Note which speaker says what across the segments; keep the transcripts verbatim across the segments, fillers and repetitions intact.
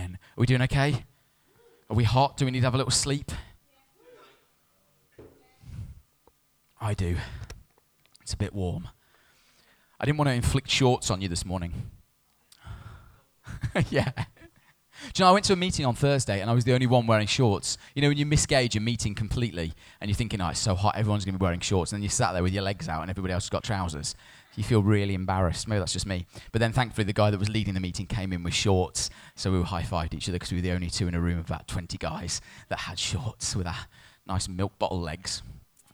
Speaker 1: morning. Are we doing okay? Are we hot? Do we need to have a little sleep? I do. It's a bit warm. I didn't want to inflict shorts on you this morning. Yeah. Do you know, I went to a meeting on Thursday and I was the only one wearing shorts. You know, when you misgauge a meeting completely and you're thinking, oh, it's so hot, everyone's going to be wearing shorts. And then you sat there with your legs out and everybody else has got trousers. You feel really embarrassed. Maybe that's just me. But then thankfully the guy that was leading the meeting came in with shorts. So we were high-fived each other because we were the only two in a room of about twenty guys that had shorts with our nice milk bottle legs.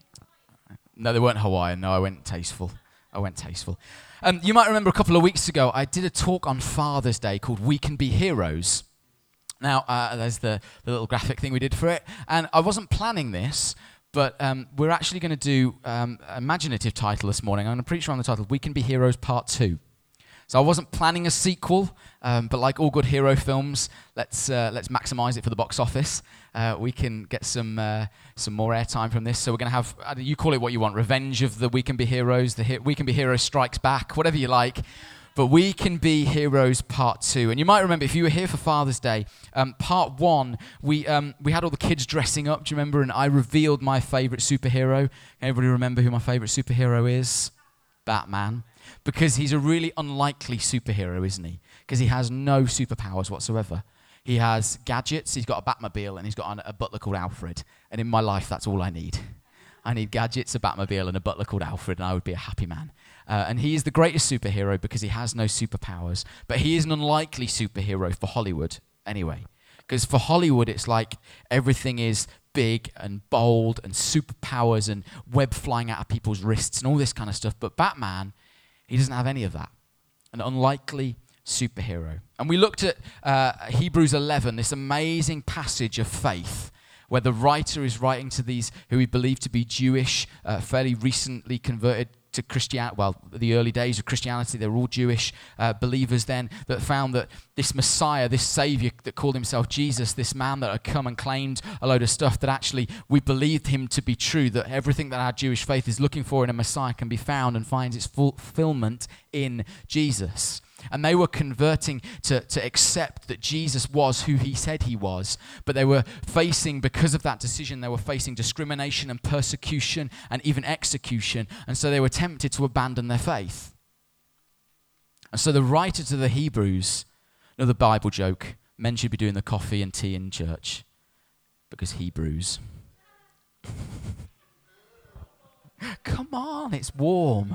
Speaker 1: No, they weren't Hawaiian. No, I went tasteful. I went tasteful. Um, you might remember a couple of weeks ago, I did a talk on Father's Day called We Can Be Heroes. Now, uh, there's the, the little graphic thing we did for it. And I wasn't planning this, but um, we're actually going to do um, an imaginative title this morning. I'm going to preach around the title, We Can Be Heroes Part two. So I wasn't planning a sequel, um, but like all good hero films, let's uh, let's maximize it for the box office. Uh, we can get some uh, some more airtime from this. So we're going to have, uh, you call it what you want, Revenge of the We Can Be Heroes, the he- We Can Be Heroes Strikes Back, whatever you like. But We Can Be Heroes Part two. And you might remember, if you were here for Father's Day, um, Part one, we um, we had all the kids dressing up, do you remember? And I revealed my favorite superhero. Everybody remember who my favorite superhero is? Batman. Because he's a really unlikely superhero, isn't he? Because he has no superpowers whatsoever. He has gadgets, he's got a Batmobile, and he's got a butler called Alfred. And in my life, that's all I need. I need gadgets, a Batmobile, and a butler called Alfred, and I would be a happy man. Uh, and he is the greatest superhero because he has no superpowers. But he is an unlikely superhero for Hollywood anyway. Because for Hollywood, it's like everything is big and bold and superpowers and web flying out of people's wrists and all this kind of stuff. But Batman, he doesn't have any of that. An unlikely superhero. And we looked at uh, Hebrews eleven, this amazing passage of faith, where the writer is writing to these who we believe to be Jewish, uh, fairly recently converted to Christianity. Well, the early days of Christianity, they were all Jewish uh, believers then that found that this Messiah, this Savior that called himself Jesus, this man that had come and claimed a load of stuff, that actually we believed him to be true, that everything that our Jewish faith is looking for in a Messiah can be found and finds its fulfillment in Jesus. And they were converting to, to accept that Jesus was who he said he was. But they were facing, because of that decision, they were facing discrimination and persecution and even execution. And so they were tempted to abandon their faith. And so the writer to the Hebrews, another Bible joke, men should be doing the coffee and tea in church because Hebrews. Come on, it's warm.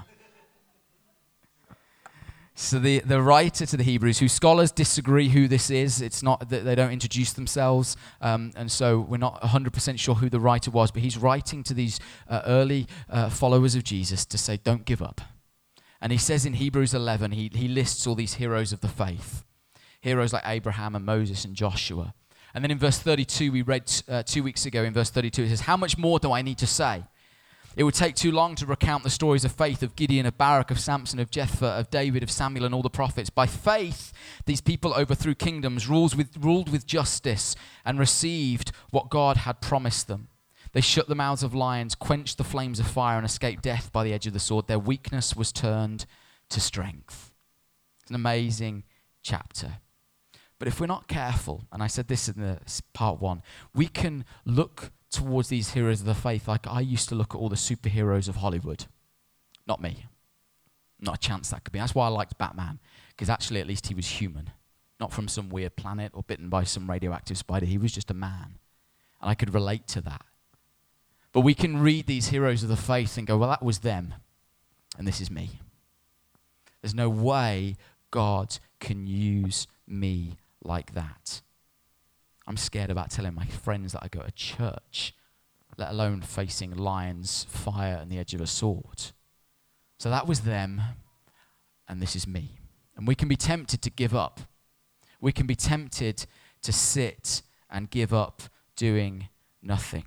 Speaker 1: So the, the writer to the Hebrews, who scholars disagree who this is, it's not that they don't introduce themselves, um, and so we're not one hundred percent sure who the writer was, but he's writing to these uh, early uh, followers of Jesus to say, don't give up. And he says in Hebrews eleven, he, he lists all these heroes of the faith, heroes like Abraham and Moses and Joshua. And then in verse thirty-two, we read uh, two weeks ago in verse thirty-two, it says, how much more do I need to say? It would take too long to recount the stories of faith of Gideon, of Barak, of Samson, of Jephthah, of David, of Samuel, and all the prophets. By faith, these people overthrew kingdoms, ruled with, ruled with justice, and received what God had promised them. They shut the mouths of lions, quenched the flames of fire, and escaped death by the edge of the sword. Their weakness was turned to strength. It's an amazing chapter. But if we're not careful, and I said this in the part one, we can look towards these heroes of the faith like I used to look at all the superheroes of Hollywood. Not me. Not a chance that could be. That's why I liked Batman, because actually at least he was human. Not from some weird planet or bitten by some radioactive spider. He was just a man. And I could relate to that. But we can read these heroes of the faith and go, well, that was them, and this is me. There's no way God can use me like that. I'm scared about telling my friends that I go to church, let alone facing lions, fire, and the edge of a sword. So that was them, and this is me. And we can be tempted to give up. We can be tempted to sit and give up doing nothing.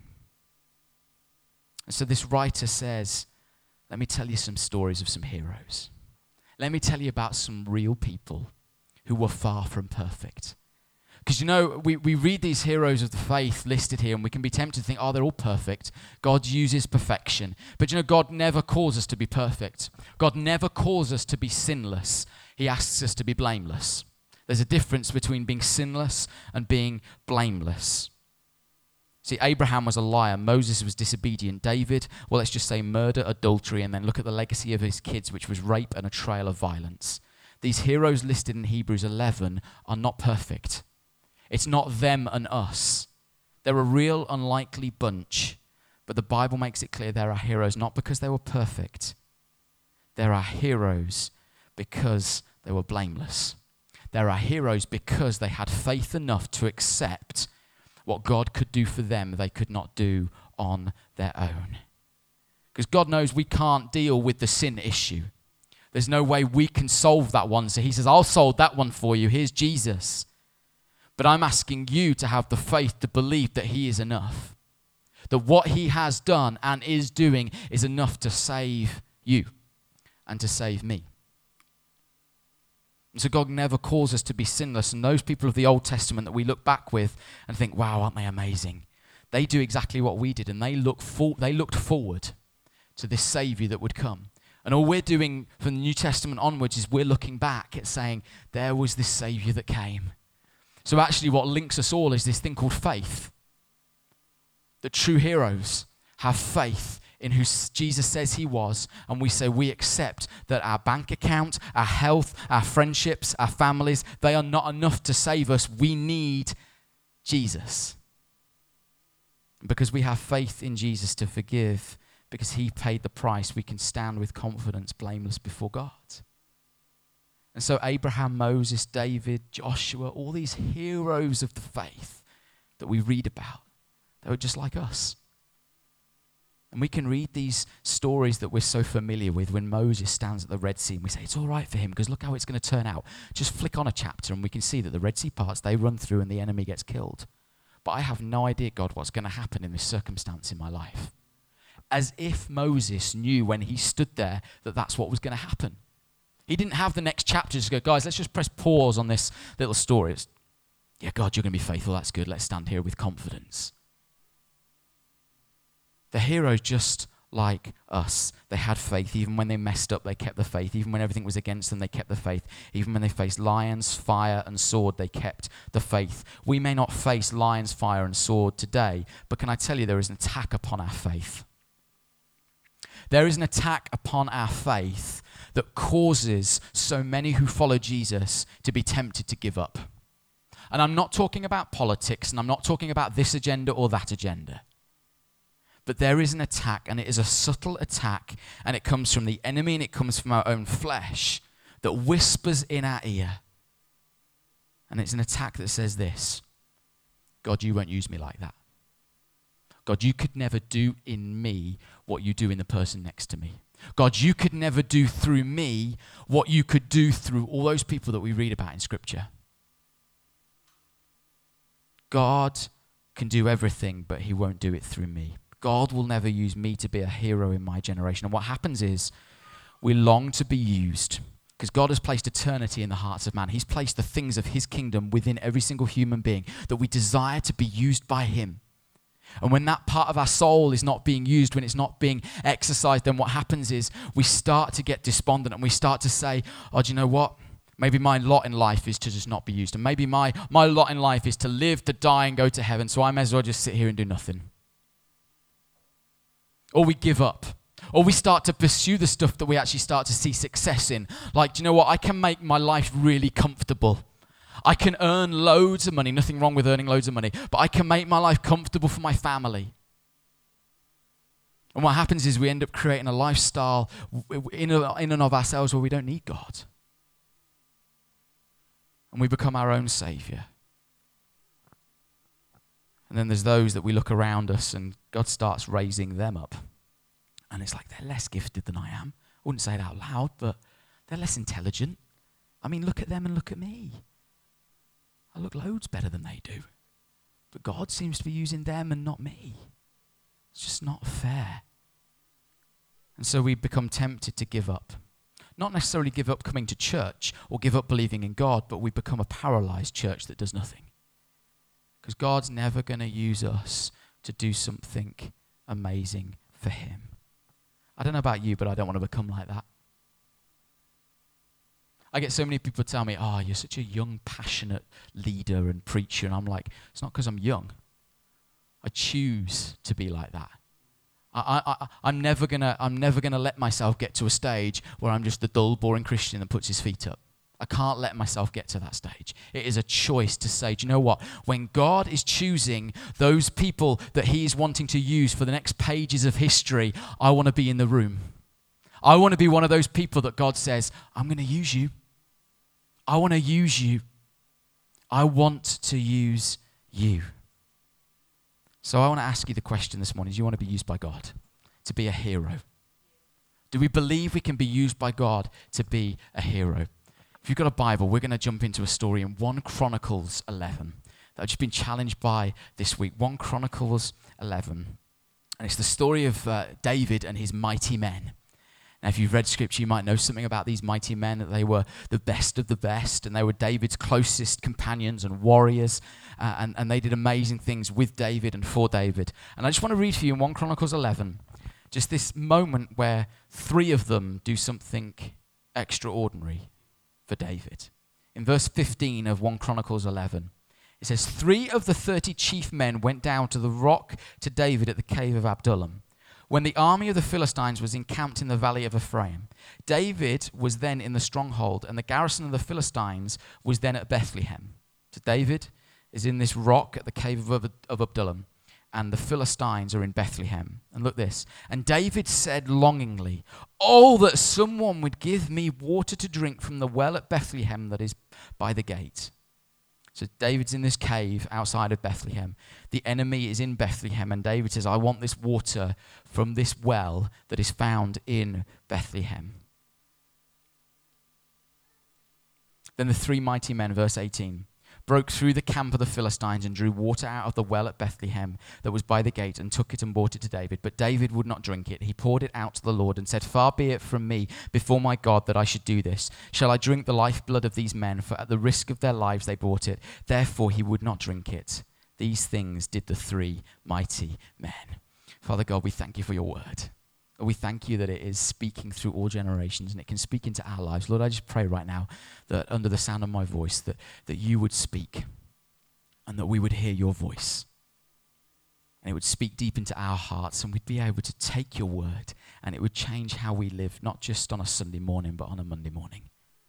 Speaker 1: And so this writer says, let me tell you some stories of some heroes. Let me tell you about some real people who were far from perfect. Because, you know, we, we read these heroes of the faith listed here and we can be tempted to think, oh, they're all perfect. God uses perfection. But, you know, God never calls us to be perfect. God never calls us to be sinless. He asks us to be blameless. There's a difference between being sinless and being blameless. See, Abraham was a liar. Moses was disobedient. David, well, let's just say murder, adultery, and then look at the legacy of his kids, which was rape and a trail of violence. These heroes listed in Hebrews eleven are not perfect. It's not them and us. They're a real unlikely bunch, but the Bible makes it clear there are heroes not because they were perfect. There are heroes because they were blameless. There are heroes because they had faith enough to accept what God could do for them they could not do on their own. Because God knows we can't deal with the sin issue. There's no way we can solve that one. So he says, I'll solve that one for you. Here's Jesus. But I'm asking you to have the faith to believe that he is enough. That what he has done and is doing is enough to save you and to save me. And so God never calls us to be sinless. And those people of the Old Testament that we look back with and think, wow, aren't they amazing? They do exactly what we did, and they look for, they looked forward to this Savior that would come. And all we're doing from the New Testament onwards is we're looking back at saying, there was this Savior that came. So actually what links us all is this thing called faith. That true heroes have faith in who Jesus says he was, and we say we accept that our bank account, our health, our friendships, our families, they are not enough to save us. We need Jesus. Because we have faith in Jesus to forgive, because he paid the price, we can stand with confidence, blameless before God. And so Abraham, Moses, David, Joshua, all these heroes of the faith that we read about, they were just like us. And we can read these stories that we're so familiar with when Moses stands at the Red Sea and we say, it's all right for him because look how it's going to turn out. Just flick on a chapter and we can see that the Red Sea parts, they run through and the enemy gets killed. But I have no idea, God, what's going to happen in this circumstance in my life. As if Moses knew when he stood there that that's what was going to happen. He didn't have the next chapter to go, guys, let's just press pause on this little story. It's, yeah, God, you're going to be faithful. That's good. Let's stand here with confidence. The heroes just like us. They had faith. Even when they messed up, they kept the faith. Even when everything was against them, they kept the faith. Even when they faced lions, fire, and sword, they kept the faith. We may not face lions, fire, and sword today, but can I tell you there is an attack upon our faith. There is an attack upon our faith that causes so many who follow Jesus to be tempted to give up. And I'm not talking about politics, and I'm not talking about this agenda or that agenda. But there is an attack, and it is a subtle attack, and it comes from the enemy, and it comes from our own flesh that whispers in our ear. And it's an attack that says this: God, you won't use me like that. God, you could never do in me what you do in the person next to me. God, you could never do through me what you could do through all those people that we read about in Scripture. God can do everything, but he won't do it through me. God will never use me to be a hero in my generation. And what happens is we long to be used because God has placed eternity in the hearts of man. He's placed the things of his kingdom within every single human being that we desire to be used by him. And when that part of our soul is not being used, when it's not being exercised, then what happens is we start to get despondent and we start to say, oh, do you know what? Maybe my lot in life is to just not be used. And maybe my, my lot in life is to live, to die, and go to heaven. So I may as well just sit here and do nothing. Or we give up. Or we start to pursue the stuff that we actually start to see success in. Like, do you know what? I can make my life really comfortable. I can earn loads of money. Nothing wrong with earning loads of money. But I can make my life comfortable for my family. And what happens is we end up creating a lifestyle in and of ourselves where we don't need God. And we become our own savior. And then there's those that we look around us and God starts raising them up. And it's like they're less gifted than I am. I wouldn't say it out loud, but they're less intelligent. I mean, look at them and look at me. I look loads better than they do. But God seems to be using them and not me. It's just not fair. And so we become tempted to give up. Not necessarily give up coming to church or give up believing in God, but we become a paralyzed church that does nothing. Because God's never going to use us to do something amazing for him. I don't know about you, but I don't want to become like that. I get so many people tell me, oh, you're such a young, passionate leader and preacher. And I'm like, it's not because I'm young. I choose to be like that. I, I, I'm never gonna, I'm never gonna let myself get to a stage where I'm just the dull, boring Christian that puts his feet up. I can't let myself get to that stage. It is a choice to say, do you know what? When God is choosing those people that he is wanting to use for the next pages of history, I want to be in the room. I want to be one of those people that God says, I'm going to use you. I want to use you. I want to use you. So I want to ask you the question this morning. Do you want to be used by God to be a hero? Do we believe we can be used by God to be a hero? If you've got a Bible, we're going to jump into a story in First Chronicles eleven that I've just been challenged by this week. First Chronicles eleven. And it's the story of uh, David and his mighty men. Now, if you've read scripture, you might know something about these mighty men, that they were the best of the best, and they were David's closest companions and warriors, uh, and, and they did amazing things with David and for David. And I just want to read for you in First Chronicles eleven, just this moment where three of them do something extraordinary for David. In verse fifteen of First Chronicles eleven, it says, three of the thirty chief men went down to the rock to David at the cave of Adullam, when the army of the Philistines was encamped in the valley of Ephraim. David was then in the stronghold, and the garrison of the Philistines was then at Bethlehem. So David is in this rock at the cave of, of Adullam, and the Philistines are in Bethlehem. And look this. And David said longingly, oh, that someone would give me water to drink from the well at Bethlehem that is by the gate. So David's in this cave outside of Bethlehem. The enemy is in Bethlehem, and David says, I want this water from this well that is found in Bethlehem. Then the three mighty men, verse eighteen, broke through the camp of the Philistines and drew water out of the well at Bethlehem that was by the gate, and took it and brought it to David. But David would not drink it. He poured it out to the Lord and said, far be it from me before my God that I should do this. Shall I drink the lifeblood of these men? For at the risk of their lives they brought it. Therefore he would not drink it. These things did the three mighty men. Father God, we thank you for your word. We thank you that it is speaking through all generations, and it can speak into our lives. Lord, I just pray right now that under the sound of my voice, that, that you would speak and that we would hear your voice. And it would speak deep into our hearts, and we'd be able to take your word, and it would change how we live, not just on a Sunday morning, but on a Monday morning.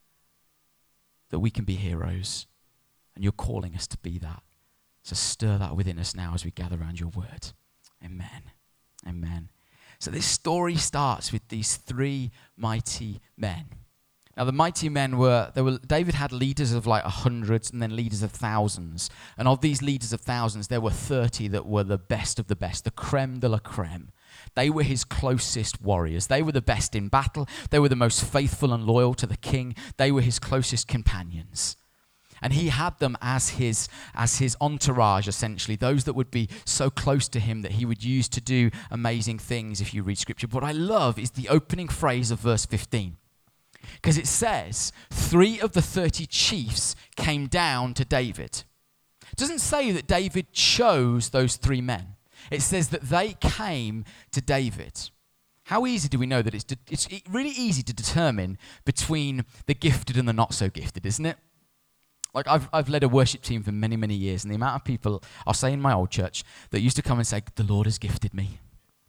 Speaker 1: That we can be heroes, and you're calling us to be that. So stir that within us now as we gather around your word. Amen. Amen. So this story starts with these three mighty men. Now the mighty men were, they were, David had leaders of like hundreds and then leaders of thousands. And of these leaders of thousands, there were thirty that were the best of the best, the creme de la creme. They were his closest warriors. They were the best in battle. They were the most faithful and loyal to the king. They were his closest companions. And he had them as his, as his entourage, essentially, those that would be so close to him that he would use to do amazing things if you read scripture. But what I love is the opening phrase of verse fifteen, because it says, three of the thirty chiefs came down to David. It doesn't say that David chose those three men. It says that they came to David. How easy do we know that it's, de- it's really easy to determine between the gifted and the not so gifted, isn't it? Like, I've I've led a worship team for many, many years, and the amount of people, I'll say in my old church, that used to come and say, the Lord has gifted me.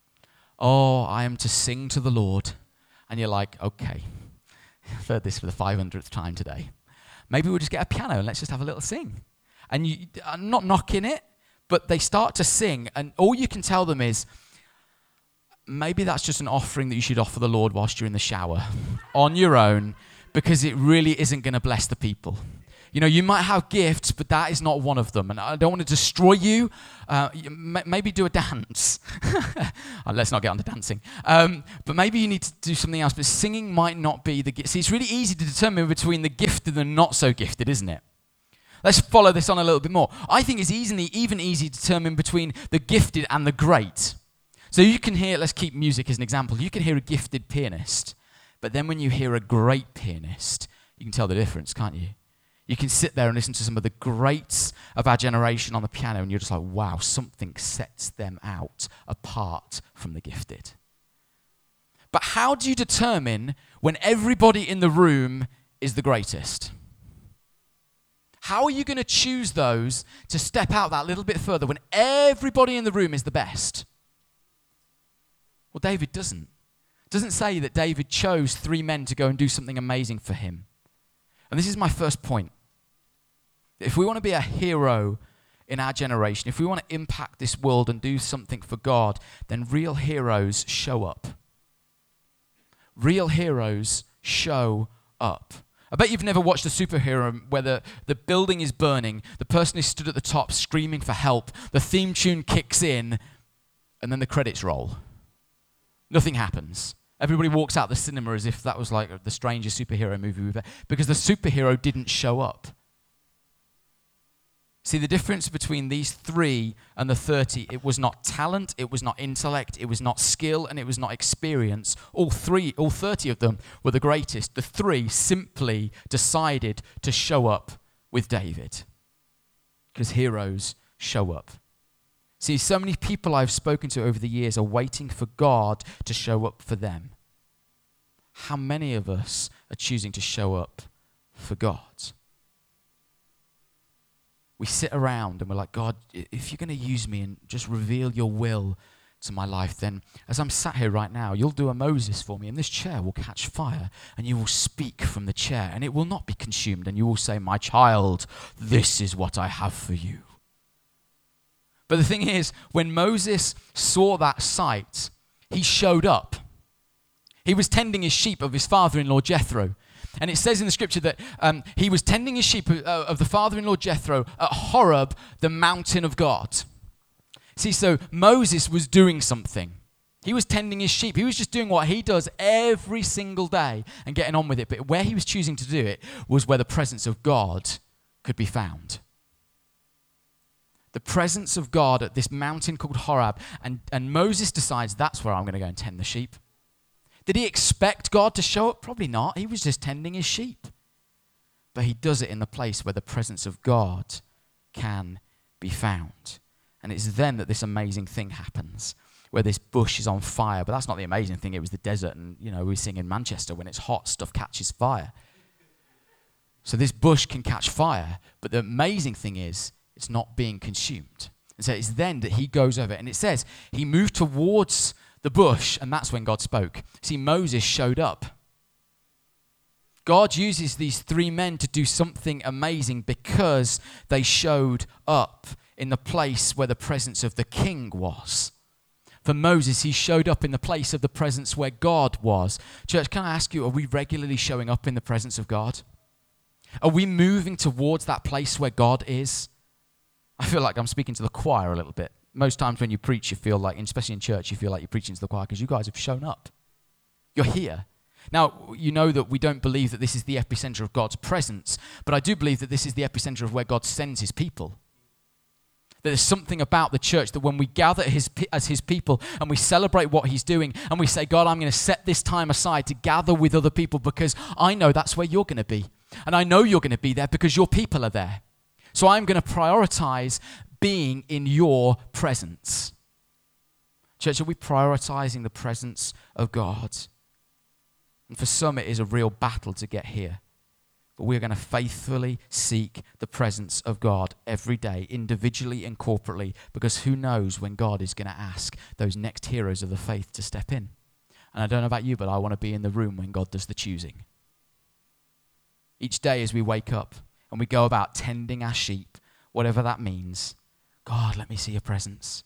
Speaker 1: Oh, I am to sing to the Lord. And you're like, okay, I've heard this for the five hundredth time today. Maybe we'll just get a piano and let's just have a little sing. And you, I'm not knocking it, but they start to sing, and all you can tell them is, maybe that's just an offering that you should offer the Lord whilst you're in the shower on your own, because it really isn't going to bless the people. You know, you might have gifts, but that is not one of them. And I don't want to destroy you. Uh, maybe do a dance. Let's not get on to dancing. Um, but maybe you need to do something else. But singing might not be the gift. See, it's really easy to determine between the gifted and not so gifted, isn't it? Let's follow this on a little bit more. I think it's easily, even easy to determine between the gifted and the great. So you can hear, let's keep music as an example. You can hear a gifted pianist. But then when you hear a great pianist, you can tell the difference, can't you? You can sit there and listen to some of the greats of our generation on the piano, and you're just like, wow, something sets them out apart from the gifted. But how do you determine when everybody in the room is the greatest? How are you going to choose those to step out that little bit further when everybody in the room is the best? Well, David doesn't. It doesn't say that David chose three men to go and do something amazing for him. And this is my first point. If we want to be a hero in our generation, if we want to impact this world and do something for God, then real heroes show up. Real heroes show up. I bet you've never watched a superhero where the, the building is burning, the person is stood at the top screaming for help, the theme tune kicks in, and then the credits roll. Nothing happens. Everybody walks out the cinema as if that was like the strangest superhero movie we've ever, because the superhero didn't show up. See, the difference between these three and the thirty, it was not talent, it was not intellect, it was not skill, and it was not experience. All three, all thirty of them were the greatest. The three simply decided to show up with David. Because heroes show up. See, so many people I've spoken to over the years are waiting for God to show up for them. How many of us are choosing to show up for God? We sit around and we're like, God, if you're going to use me and just reveal your will to my life, then as I'm sat here right now, you'll do a Moses for me and this chair will catch fire and you will speak from the chair and it will not be consumed and you will say, my child, this is what I have for you. But the thing is, when Moses saw that sight, he showed up. He was tending his sheep of his father-in-law Jethro. And it says in the scripture that um, he was tending his sheep of, uh, of the father-in-law Jethro at Horeb, the mountain of God. See, so Moses was doing something. He was tending his sheep. He was just doing what he does every single day and getting on with it. But where he was choosing to do it was where the presence of God could be found. The presence of God at this mountain called Horeb. And, and Moses decides that's where I'm going to go and tend the sheep. Did he expect God to show up? Probably not. He was just tending his sheep. But he does it in the place where the presence of God can be found. And it's then that this amazing thing happens, where this bush is on fire. But that's not the amazing thing. It was the desert. And, you know, we sing in Manchester, when it's hot, stuff catches fire. So this bush can catch fire. But the amazing thing is, it's not being consumed. And so it's then that he goes over. And it says he moved towards the bush, and that's when God spoke. See, Moses showed up. God uses these three men to do something amazing because they showed up in the place where the presence of the king was. For Moses, he showed up in the place of the presence where God was. Church, can I ask you, are we regularly showing up in the presence of God? Are we moving towards that place where God is? I feel like I'm speaking to the choir a little bit. Most times when you preach, you feel like, especially in church, you feel like you're preaching to the choir because you guys have shown up. You're here. Now, you know that we don't believe that this is the epicenter of God's presence, but I do believe that this is the epicenter of where God sends his people. That there's something about the church that when we gather his, as his people and we celebrate what he's doing and we say, God, I'm going to set this time aside to gather with other people because I know that's where you're going to be. And I know you're going to be there because your people are there. So I'm going to prioritize being in your presence. Church, are we prioritizing the presence of God? And for some, it is a real battle to get here. But we're going to faithfully seek the presence of God every day, individually and corporately, because who knows when God is going to ask those next heroes of the faith to step in. And I don't know about you, but I want to be in the room when God does the choosing. Each day as we wake up and we go about tending our sheep, whatever that means, God, let me see your presence.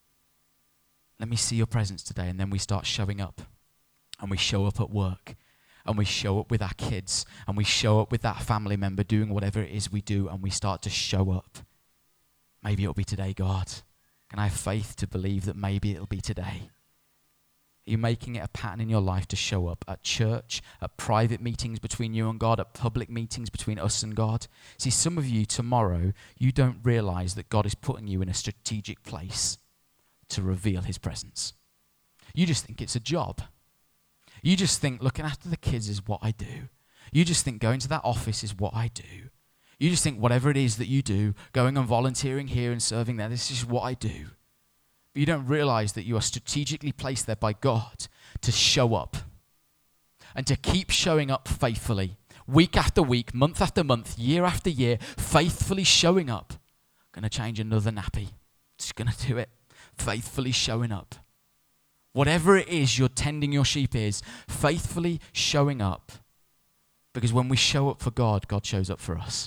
Speaker 1: Let me see your presence today. And then we start showing up. And we show up at work. And we show up with our kids. And we show up with that family member doing whatever it is we do. And we start to show up. Maybe it'll be today, God. Can I have faith to believe that maybe it'll be today? Are you making it a pattern in your life to show up at church, at private meetings between you and God, at public meetings between us and God? See, some of you tomorrow, you don't realize that God is putting you in a strategic place to reveal his presence. You just think it's a job. You just think looking after the kids is what I do. You just think going to that office is what I do. You just think whatever it is that you do, going and volunteering here and serving there, this is what I do. But you don't realize that you are strategically placed there by God to show up and to keep showing up faithfully. week after week, month after month, year after year, faithfully showing up. Going to change another nappy. Just going to do it. Faithfully showing up. Whatever it is you're tending your sheep is, faithfully showing up. Because when we show up for God, God shows up for us.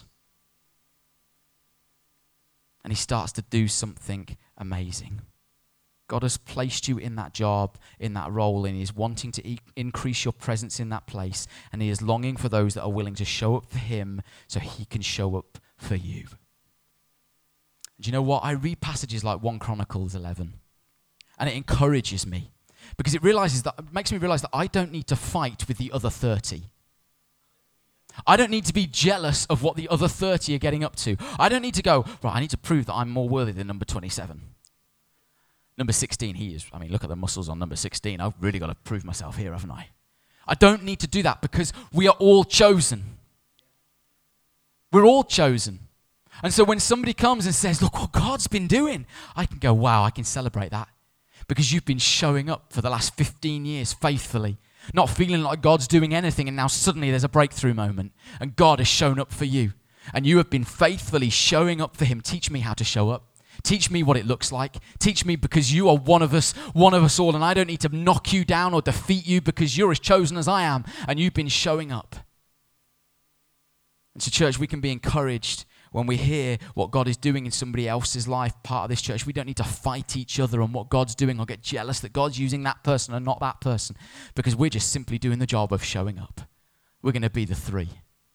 Speaker 1: And he starts to do something amazing. God has placed you in that job, in that role, and he is wanting to e- increase your presence in that place. And he is longing for those that are willing to show up for him so he can show up for you. Do you know what? I read passages like First Chronicles eleven, and it encourages me because it realizes that it makes me realize that I don't need to fight with the other thirty. I don't need to be jealous of what the other thirty are getting up to. I don't need to go, right, I need to prove that I'm more worthy than number twenty-seven. Number sixteen, he is, I mean, look at the muscles on number sixteen. I've really got to prove myself here, haven't I? I don't need to do that because we are all chosen. We're all chosen. And so when somebody comes and says, look what God's been doing, I can go, wow, I can celebrate that. Because you've been showing up for the last fifteen years faithfully, not feeling like God's doing anything, and now suddenly there's a breakthrough moment, and God has shown up for you. And you have been faithfully showing up for him. Teach me how to show up. Teach me what it looks like. Teach me because you are one of us, one of us all, and I don't need to knock you down or defeat you because you're as chosen as I am, and you've been showing up. And so, church, we can be encouraged when we hear what God is doing in somebody else's life, part of this church. We don't need to fight each other on what God's doing or get jealous that God's using that person and not that person, because we're just simply doing the job of showing up. We're going to be the three.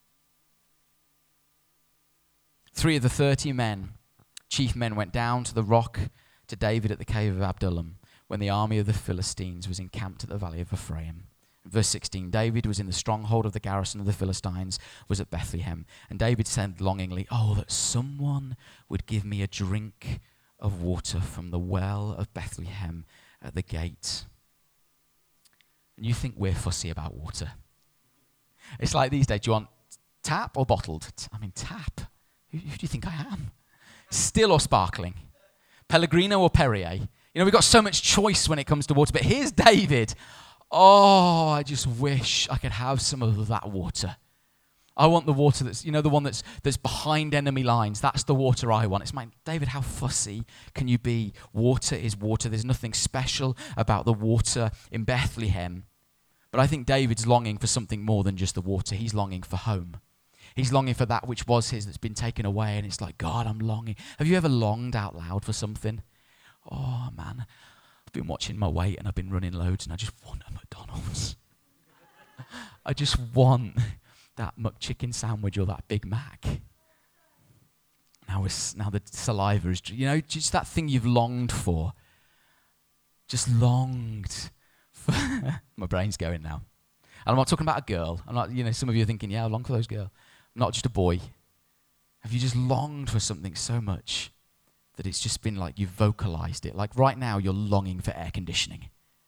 Speaker 1: Three of the thirty men, chief men, went down to the rock to David at the cave of Adullam when the army of the Philistines was encamped at the valley of Ephraim. Verse sixteen, David was in the stronghold of the garrison of the Philistines, was at Bethlehem. And David said longingly, oh, that someone would give me a drink of water from the well of Bethlehem at the gate. And you think we're fussy about water. It's like these days, do you want tap or bottled? I mean, tap. Who, who do you think I am? Still or sparkling? Pellegrino or Perrier? You know, we've got so much choice when it comes to water, but here's David. Oh, I just wish I could have some of that water. I want the water that's, you know, the one that's that's behind enemy lines. That's the water I want. It's my, David, how fussy can you be? Water is water. There's nothing special about the water in Bethlehem. But I think David's longing for something more than just the water. He's longing for home. He's longing for that which was his that's been taken away. And it's like, God, I'm longing. Have you ever longed out loud for something? Oh, man. I've been watching my weight and I've been running loads and I just want a McDonald's. I just want that McChicken sandwich or that Big Mac. Now, it's, now the saliva is, you know, just that thing you've longed for. Just longed for. My brain's going now. And I'm not talking about a girl. I'm not, you know, some of you are thinking, yeah, I long for those girls. I'm not just a boy. Have you just longed for something so much that it's just been like you've vocalized it? Like right now, you're longing for air conditioning.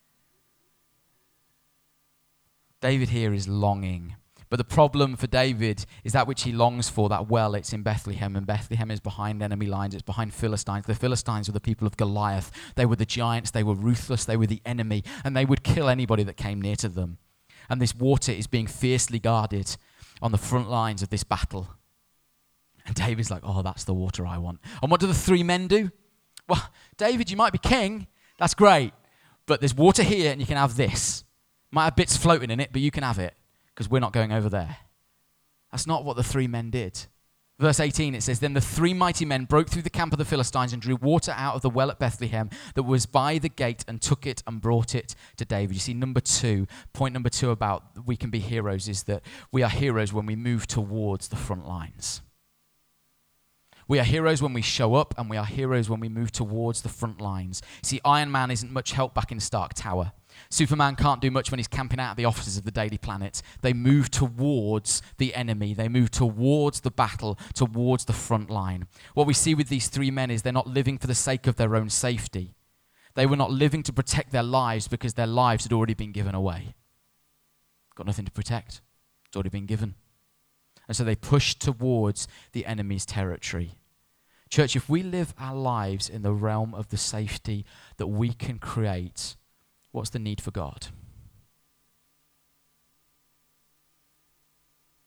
Speaker 1: David here is longing. But the problem for David is that which he longs for, that well, it's in Bethlehem, and Bethlehem is behind enemy lines, it's behind Philistines. The Philistines were the people of Goliath. They were the giants, they were ruthless, they were the enemy, and they would kill anybody that came near to them. And this water is being fiercely guarded on the front lines of this battle. And David's like, oh, that's the water I want. And what do the three men do? Well, David, you might be king. That's great. But there's water here and you can have this. Might have bits floating in it, but you can have it because we're not going over there. That's not what the three men did. Verse eighteen, it says, then the three mighty men broke through the camp of the Philistines and drew water out of the well at Bethlehem that was by the gate and took it and brought it to David. You see, number two, point number two about we can be heroes is that we are heroes when we move towards the front lines. We are heroes when we show up, and we are heroes when we move towards the front lines. See, Iron Man isn't much help back in Stark Tower. Superman can't do much when he's camping out at the offices of the Daily Planet. They move towards the enemy. They move towards the battle, towards the front line. What we see with these three men is they're not living for the sake of their own safety. They were not living to protect their lives because their lives had already been given away. Got nothing to protect. It's already been given. And so they push towards the enemy's territory. Church, if we live our lives in the realm of the safety that we can create, what's the need for God?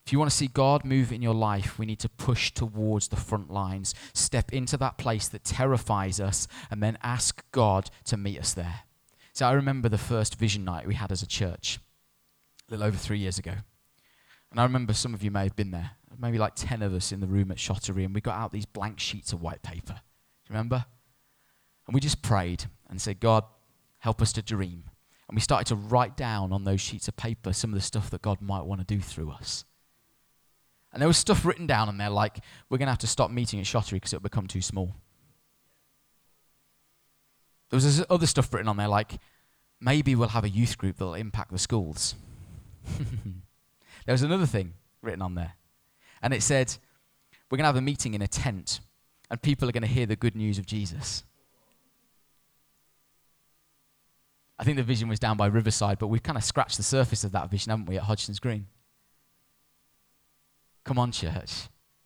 Speaker 1: If you want to see God move in your life, we need to push towards the front lines, step into that place that terrifies us, and then ask God to meet us there. So I remember the first vision night we had as a church, a little over three years ago. And I remember some of you may have been there, maybe like ten of us in the room at Shottery, and we got out these blank sheets of white paper. Do you remember? And we just prayed and said, God, help us to dream. And we started to write down on those sheets of paper some of the stuff that God might want to do through us. And there was stuff written down on there like, we're going to have to stop meeting at Shottery because it'll become too small. There was this other stuff written on there like, maybe we'll have a youth group that will impact the schools. There was another thing written on there. And it said, we're going to have a meeting in a tent and people are going to hear the good news of Jesus. I think the vision was down by Riverside, but we've kind of scratched the surface of that vision, haven't we, at Hodgson's Green? Come on, church.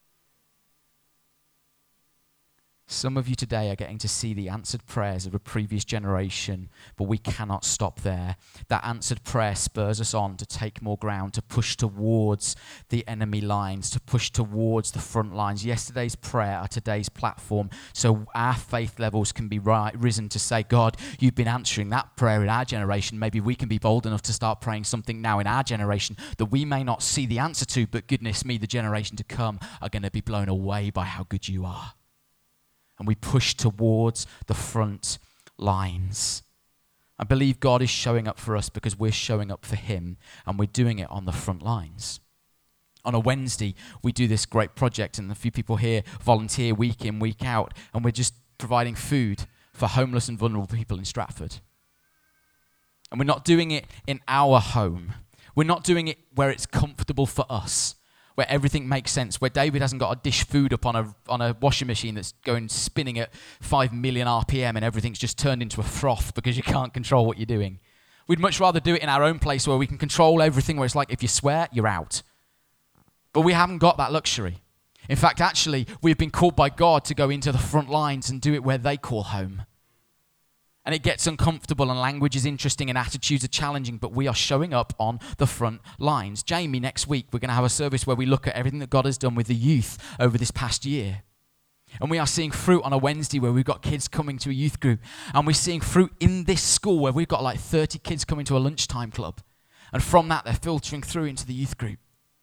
Speaker 1: Some of you today are getting to see the answered prayers of a previous generation, but we cannot stop there. That answered prayer spurs us on to take more ground, to push towards the enemy lines, to push towards the front lines. Yesterday's prayer are today's platform, so our faith levels can be ri- risen to say, God, you've been answering that prayer in our generation. Maybe we can be bold enough to start praying something now in our generation that we may not see the answer to, but goodness me, the generation to come are going to be blown away by how good you are. And we push towards the front lines. I believe God is showing up for us because we're showing up for him, and we're doing it on the front lines. On a Wednesday, we do this great project, and a few people here volunteer week in, week out, and we're just providing food for homeless and vulnerable people in Stratford. And we're not doing it in our home. We're not doing it where it's comfortable for us, where everything makes sense, where David hasn't got to dish food up on a on a washing machine that's going spinning at five million R P M and everything's just turned into a froth because you can't control what you're doing. We'd much rather do it in our own place where we can control everything, where it's like, if you swear, you're out. But we haven't got that luxury. In fact, actually, we've been called by God to go into the front lines and do it where they call home. And it gets uncomfortable and language is interesting and attitudes are challenging, but we are showing up on the front lines. Jamie, next week, we're going to have a service where we look at everything that God has done with the youth over this past year. And we are seeing fruit on a Wednesday where we've got kids coming to a youth group. And we're seeing fruit in this school where we've got like thirty kids coming to a lunchtime club. And from that, they're filtering through into the youth group.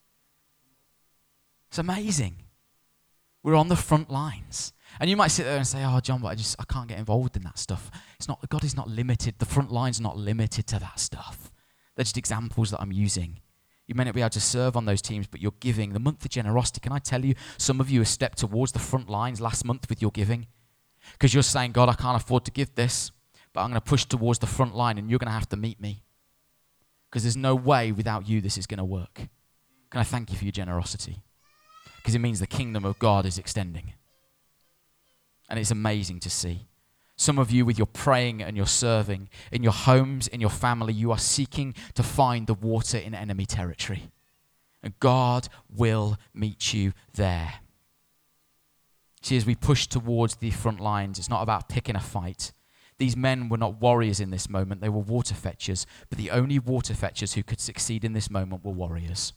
Speaker 1: It's amazing. We're on the front lines. And you might sit there and say, oh, John, but I just I can't get involved in that stuff. It's not, God is not limited. The front line's not limited to that stuff. They're just examples that I'm using. You may not be able to serve on those teams, but you're giving. The month of generosity, can I tell you, some of you have stepped towards the front lines last month with your giving. Because you're saying, God, I can't afford to give this, but I'm going to push towards the front line and you're going to have to meet me. Because there's no way without you this is going to work. Can I thank you for your generosity? Because it means the kingdom of God is extending. And it's amazing to see. Some of you with your praying and your serving, in your homes, in your family, you are seeking to find the water in enemy territory. And God will meet you there. See, as we push towards the front lines, it's not about picking a fight. These men were not warriors in this moment, they were water fetchers. But the only water fetchers who could succeed in this moment were warriors.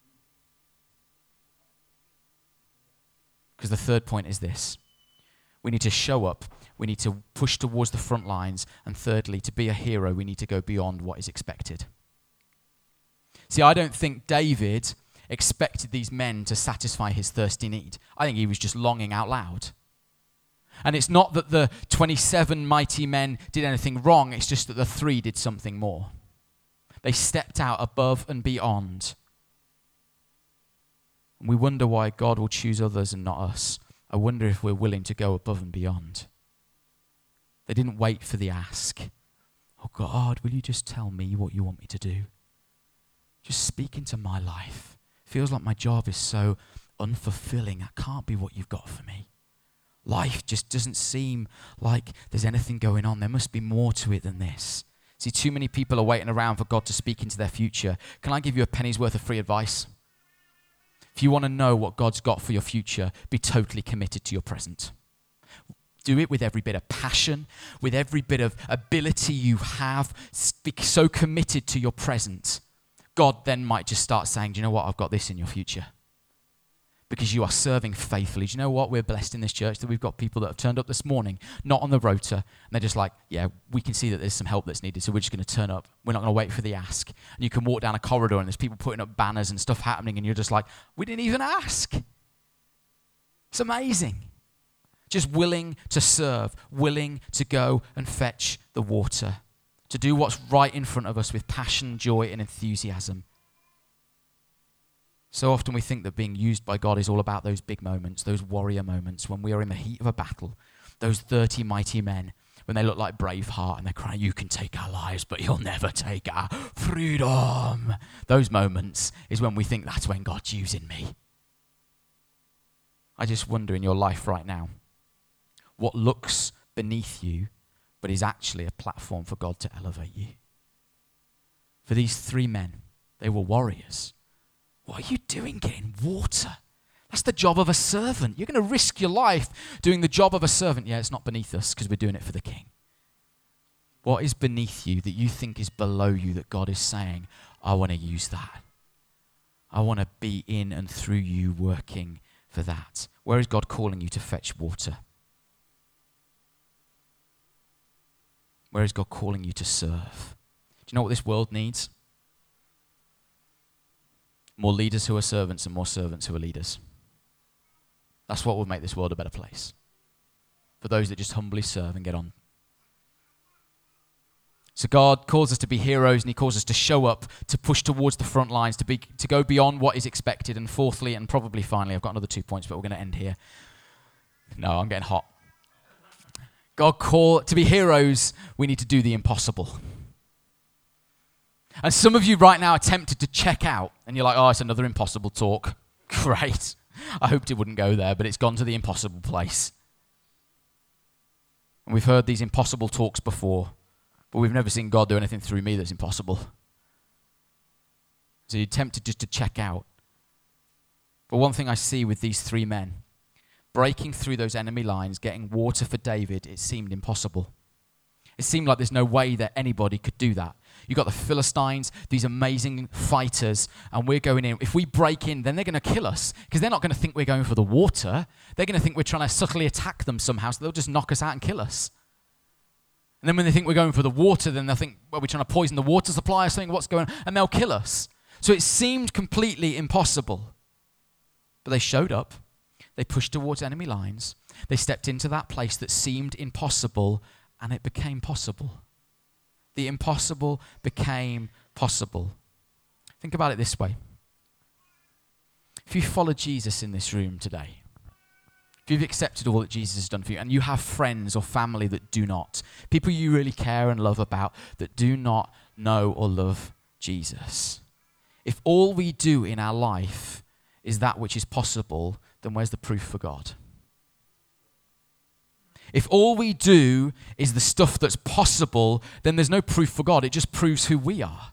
Speaker 1: Because the third point is this. We need to show up. We need to push towards the front lines. And thirdly, to be a hero, we need to go beyond what is expected. See, I don't think David expected these men to satisfy his thirsty need. I think he was just longing out loud. And it's not that the twenty-seven mighty men did anything wrong. It's just that the three did something more. They stepped out above and beyond. And we wonder why God will choose others and not us. I wonder if we're willing to go above and beyond. They didn't wait for the ask. Oh God, will you just tell me what you want me to do? Just speak into my life. Feels like my job is so unfulfilling. That can't be what you've got for me. Life just doesn't seem like there's anything going on. There must be more to it than this. See, too many people are waiting around for God to speak into their future. Can I give you a penny's worth of free advice? If you want to know what God's got for your future, be totally committed to your present. Do it with every bit of passion, with every bit of ability you have. Be so committed to your present. God then might just start saying, do you know what? I've got this in your future. Because you are serving faithfully. Do you know what? We're blessed in this church that we've got people that have turned up this morning, not on the rota, and they're just like, yeah, we can see that there's some help that's needed, so we're just going to turn up. We're not going to wait for the ask. And you can walk down a corridor and there's people putting up banners and stuff happening, and you're just like, we didn't even ask. It's amazing. Just willing to serve, willing to go and fetch the water, to do what's right in front of us with passion, joy, and enthusiasm. So often we think that being used by God is all about those big moments, those warrior moments when we are in the heat of a battle, those thirty mighty men, when they look like Braveheart and they're crying, you can take our lives, but you'll never take our freedom. Those moments is when we think that's when God's using me. I just wonder in your life right now, what looks beneath you, but is actually a platform for God to elevate you. For these three men, they were warriors. What are you doing getting water? That's the job of a servant. You're going to risk your life doing the job of a servant. Yeah, it's not beneath us because we're doing it for the king. What is beneath you that you think is below you that God is saying, I want to use that. I want to be in and through you working for that. Where is God calling you to fetch water? Where is God calling you to serve? Do you know what this world needs? More leaders who are servants and more servants who are leaders. That's what will make this world a better place. For those that just humbly serve and get on. So God calls us to be heroes, and he calls us to show up, to push towards the front lines, to be to go beyond what is expected. And fourthly, and probably finally, I've got another two points, but we're going to end here. No, I'm getting hot. God call to be heroes, we need to do the impossible. And some of you right now are tempted to check out, and you're like, oh, it's another impossible talk. Great. I hoped it wouldn't go there, but it's gone to the impossible place. And we've heard these impossible talks before, but we've never seen God do anything through me that's impossible. So you're tempted just to check out. But one thing I see with these three men, breaking through those enemy lines, getting water for David, it seemed impossible. It seemed like there's no way that anybody could do that. You've got the Philistines, these amazing fighters, and we're going in. If we break in, then they're going to kill us because they're not going to think we're going for the water. They're going to think we're trying to subtly attack them somehow, so they'll just knock us out and kill us. And then when they think we're going for the water, then they'll think, well, we're trying to poison the water supply or something, what's going on? And they'll kill us. So it seemed completely impossible. But they showed up. They pushed towards enemy lines. They stepped into that place that seemed impossible, and it became possible. The impossible became possible. Think about it this way. If you follow Jesus in this room today, if you've accepted all that Jesus has done for you, and you have friends or family that do not, people you really care and love about that do not know or love Jesus, if all we do in our life is that which is possible, then where's the proof for God? If all we do is the stuff that's possible, then there's no proof for God. It just proves who we are.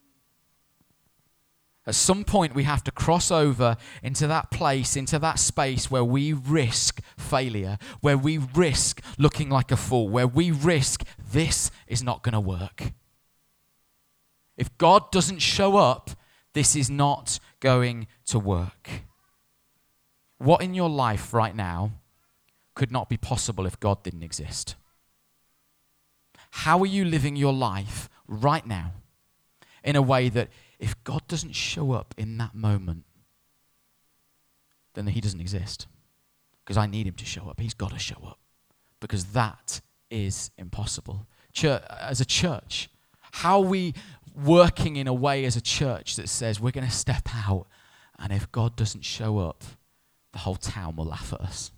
Speaker 1: At some point, we have to cross over into that place, into that space where we risk failure, where we risk looking like a fool, where we risk this is not going to work. If God doesn't show up, this is not going to work. What in your life right now could not be possible if God didn't exist? How are you living your life right now in a way that if God doesn't show up in that moment, then he doesn't exist? Because I need him to show up. He's got to show up because that is impossible. Church, as a church, how are we working in a way as a church that says we're going to step out, and if God doesn't show up, the whole town will laugh at us?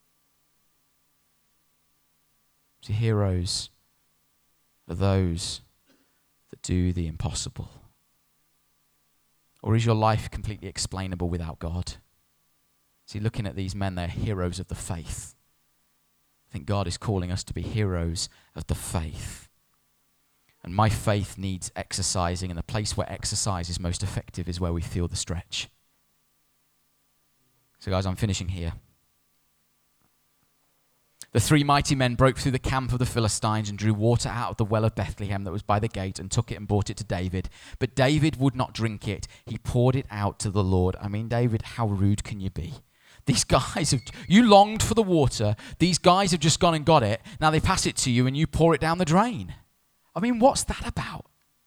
Speaker 1: See, heroes are those that do the impossible. Or is your life completely explainable without God? See, looking at these men, they're heroes of the faith. I think God is calling us to be heroes of the faith. And my faith needs exercising, and the place where exercise is most effective is where we feel the stretch. So guys, I'm finishing here. The three mighty men broke through the camp of the Philistines and drew water out of the well of Bethlehem that was by the gate and took it and brought it to David. But David would not drink it. He poured it out to the Lord. I mean, David, how rude can you be? These guys have, you longed for the water. These guys have just gone and got it. Now they pass it to you and you pour it down the drain. I mean, what's that about?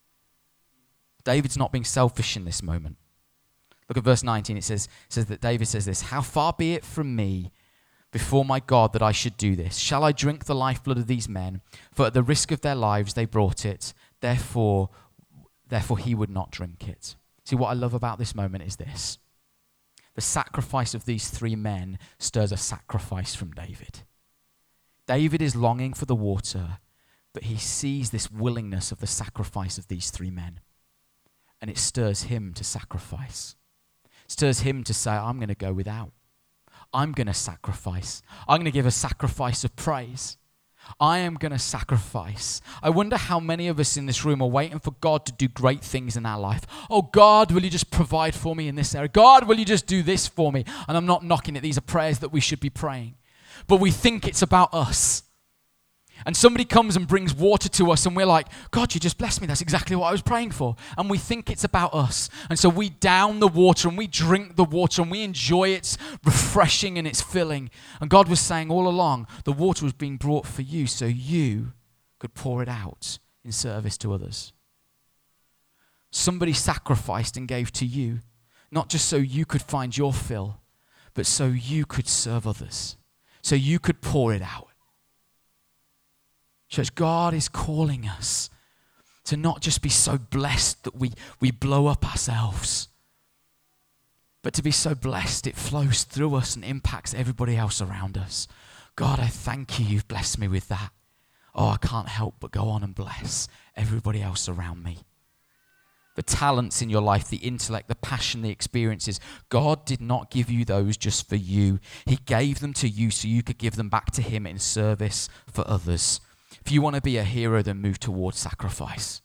Speaker 1: David's not being selfish in this moment. Look at verse nineteen. It says, it says that David says this, how far be it from me before my God that I should do this? Shall I drink the lifeblood of these men? For at the risk of their lives they brought it. Therefore, therefore he would not drink it. See, what I love about this moment is this. The sacrifice of these three men stirs a sacrifice from David. David is longing for the water, but he sees this willingness of the sacrifice of these three men. And it stirs him to sacrifice. It stirs him to say, I'm going to go without. I'm going to sacrifice. I'm going to give a sacrifice of praise. I am going to sacrifice. I wonder how many of us in this room are waiting for God to do great things in our life. Oh, God, will you just provide for me in this area? God, will you just do this for me? And I'm not knocking it. These are prayers that we should be praying. But we think it's about us. And somebody comes and brings water to us and we're like, God, you just blessed me. That's exactly what I was praying for. And we think it's about us. And so we down the water and we drink the water and we enjoy its refreshing and its filling. And God was saying all along, the water was being brought for you so you could pour it out in service to others. Somebody sacrificed and gave to you, not just so you could find your fill, but so you could serve others, so you could pour it out. Church, God is calling us to not just be so blessed that we, we blow up ourselves, but to be so blessed it flows through us and impacts everybody else around us. God, I thank you, you've blessed me with that. Oh, I can't help but go on and bless everybody else around me. The talents in your life, the intellect, the passion, the experiences, God did not give you those just for you. He gave them to you so you could give them back to him in service for others. If you want to be a hero, then move towards sacrifice.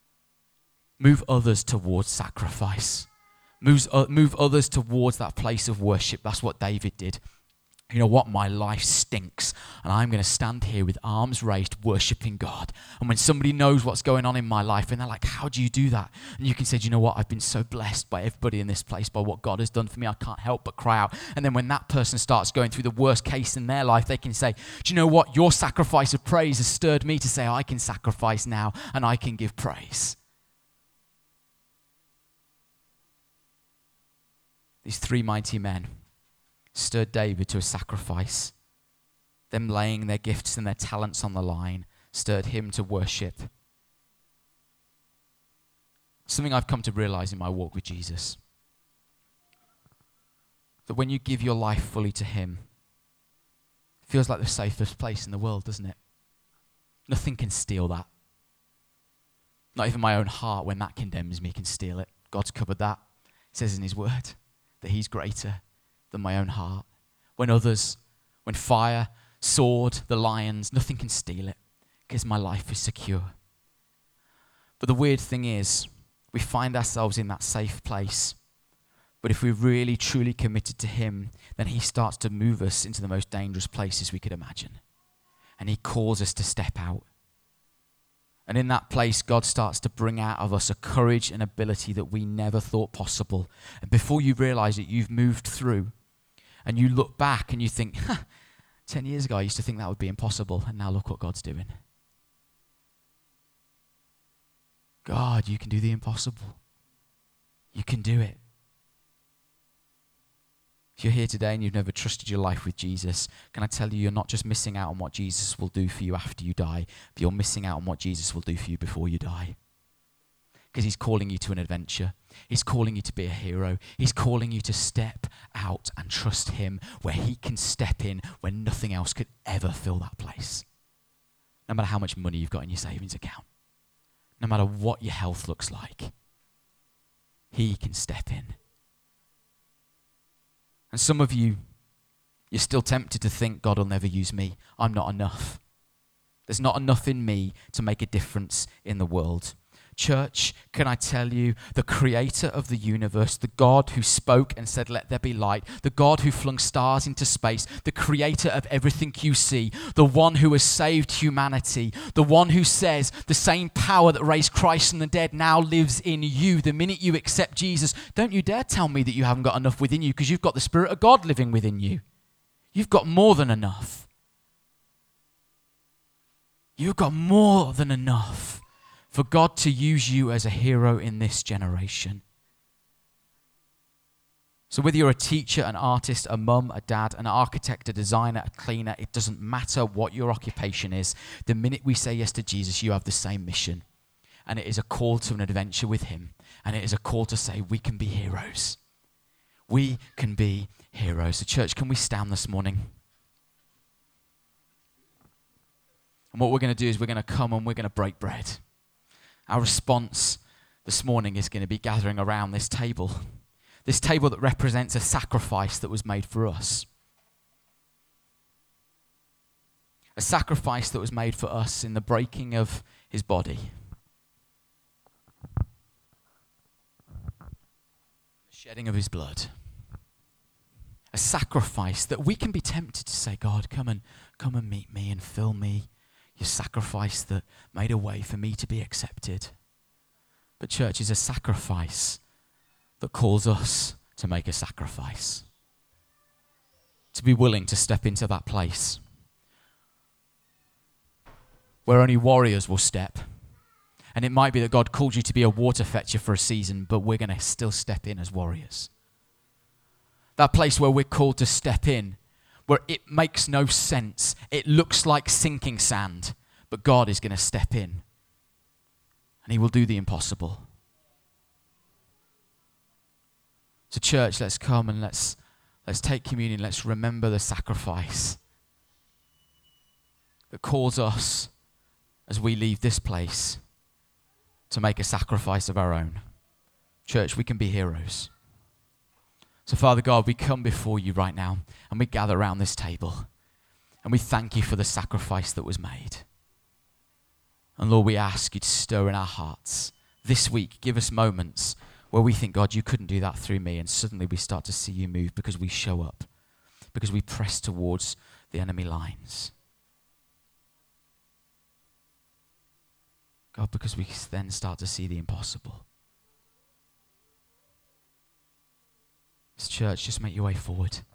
Speaker 1: Move others towards sacrifice. Move, uh, move others towards that place of worship. That's what David did. You know what? My life stinks, and I'm going to stand here with arms raised, worshiping God. And when somebody knows what's going on in my life, and they're like, how do you do that? And you can say, do you know what? I've been so blessed by everybody in this place, by what God has done for me. I can't help but cry out. And then when that person starts going through the worst case in their life, they can say, do you know what? Your sacrifice of praise has stirred me to say, I can sacrifice now, and I can give praise. These three mighty men stirred David to a sacrifice. Them laying their gifts and their talents on the line stirred him to worship. Something I've come to realize in my walk with Jesus. That when you give your life fully to him, it feels like the safest place in the world, doesn't it? Nothing can steal that. Not even my own heart, when that condemns me, can steal it. God's covered that. It says in his word that he's greater than my own heart. When others, when fire, sword, the lions, nothing can steal it because my life is secure. But the weird thing is, we find ourselves in that safe place. But if we're really, truly committed to him, then he starts to move us into the most dangerous places we could imagine. And he calls us to step out. And in that place, God starts to bring out of us a courage and ability that we never thought possible. And before you realize it, you've moved through. And you look back and you think, huh, ten years ago I used to think that would be impossible, and now look what God's doing. God, you can do the impossible. You can do it. If you're here today and you've never trusted your life with Jesus, can I tell you, you're not just missing out on what Jesus will do for you after you die, but you're missing out on what Jesus will do for you before you die. Because he's calling you to an adventure. He's calling you to be a hero. He's calling you to step out and trust him where he can step in when nothing else could ever fill that place. No matter how much money you've got in your savings account. No matter what your health looks like. He can step in. And some of you, you're still tempted to think God will never use me. I'm not enough. There's not enough in me to make a difference in the world. Church, can I tell you, the creator of the universe, the God who spoke and said, let there be light, the God who flung stars into space, the creator of everything you see, the one who has saved humanity, the one who says the same power that raised Christ from the dead now lives in you. The minute you accept Jesus, don't you dare tell me that you haven't got enough within you, because you've got the Spirit of God living within you. You've got more than enough. You've got more than enough for God to use you as a hero in this generation. So whether you're a teacher, an artist, a mum, a dad, an architect, a designer, a cleaner, it doesn't matter what your occupation is. The minute we say yes to Jesus, you have the same mission. And it is a call to an adventure with him. And it is a call to say we can be heroes. We can be heroes. So church, can we stand this morning? And what we're going to do is we're going to come and we're going to break bread. Our response this morning is going to be gathering around this table. This table that represents a sacrifice that was made for us. A sacrifice that was made for us in the breaking of his body. The shedding of his blood. A sacrifice that we can be tempted to say, God, come and come and meet me and fill me. Your sacrifice that made a way for me to be accepted. But church is a sacrifice that calls us to make a sacrifice. To be willing to step into that place where only warriors will step. And it might be that God called you to be a water fetcher for a season, but we're going to still step in as warriors. That place where we're called to step in, where it makes no sense. It looks like sinking sand, but God is going to step in and he will do the impossible. So church, let's come and let's let's take communion. Let's remember the sacrifice that calls us as we leave this place to make a sacrifice of our own. Church, we can be heroes. So Father God, we come before you right now and we gather around this table and we thank you for the sacrifice that was made. And Lord, we ask you to stir in our hearts this week. Give us moments where we think, God, you couldn't do that through me, and suddenly we start to see you move because we show up, because we press towards the enemy lines. God, because we then start to see the impossible. This church, just make your way forward.